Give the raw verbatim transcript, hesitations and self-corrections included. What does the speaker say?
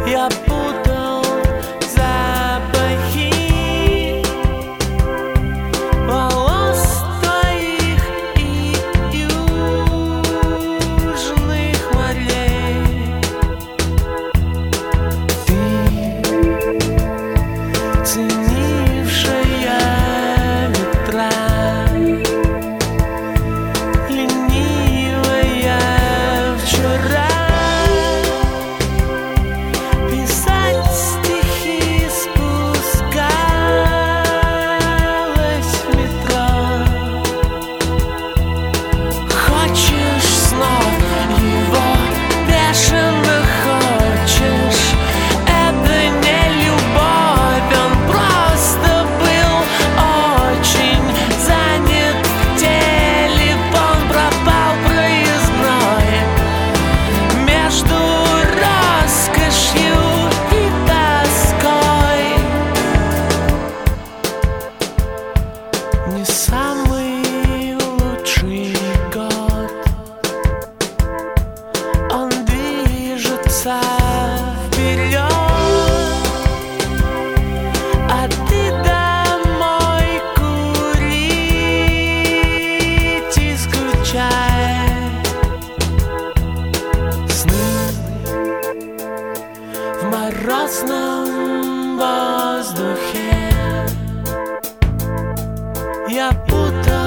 Я путал запахи волос твоих и южных морей. Ты, ценившая ветра, ленивая вчера, писать стихи спускалась в метро. Хочешь снова его, бешено хочешь. Это не любовь, он просто был очень занят. Телефон пропал проездной между роскошью и тоской. Не самый лучший год, он движется вперед, а ты домой курить и скучать. Сны в морозном воздухе. Я путал